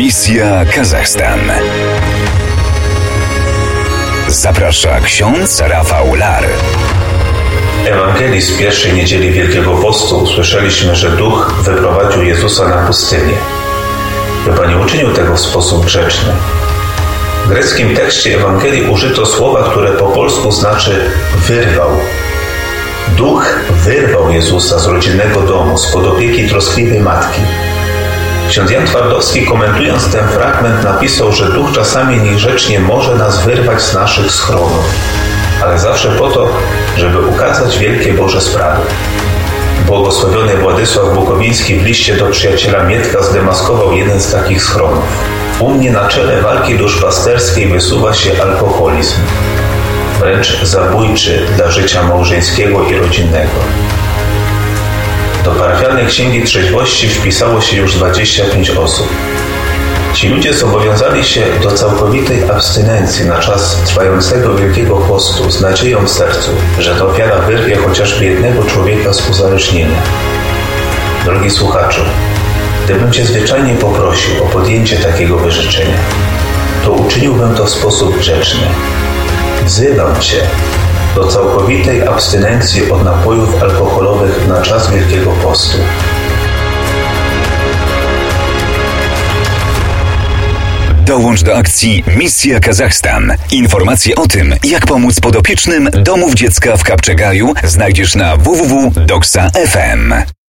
Misja Kazachstan. Zaprasza ksiądz Rafał Lar. W Ewangelii z pierwszej niedzieli Wielkiego Postu usłyszeliśmy, że Duch wyprowadził Jezusa na pustynię. Chyba nie uczynił tego w sposób grzeczny. W greckim tekście Ewangelii użyto słowa, które po polsku znaczy wyrwał. Duch wyrwał Jezusa z rodzinnego domu, spod opieki troskliwej matki. Ksiądz Jan Twardowski, komentując ten fragment, napisał, że Duch czasami niegrzecznie może nas wyrwać z naszych schronów, ale zawsze po to, żeby ukazać wielkie Boże sprawy. Błogosławiony Władysław Bukowiński w liście do przyjaciela Mietka zdemaskował jeden z takich schronów. U mnie na czele walki duszpasterskiej wysuwa się alkoholizm, wręcz zabójczy dla życia małżeńskiego i rodzinnego. Do parafialnej księgi trzeźwości wpisało się już 25 osób. Ci ludzie zobowiązali się do całkowitej abstynencji na czas trwającego Wielkiego Postu z nadzieją w sercu, że ta ofiara wyrwie chociażby jednego człowieka z uzależnienia. Drogi słuchaczu, gdybym Cię zwyczajnie poprosił o podjęcie takiego wyrzeczenia, to uczyniłbym to w sposób grzeczny. Wzywam Cię do całkowitej abstynencji od napojów alkoholowych na czas Wielkiego Postu. Dołącz do akcji Misja Kazachstan. Informacje o tym, jak pomóc podopiecznym domów dziecka w Kapczegaju, znajdziesz na www.doksa.fm.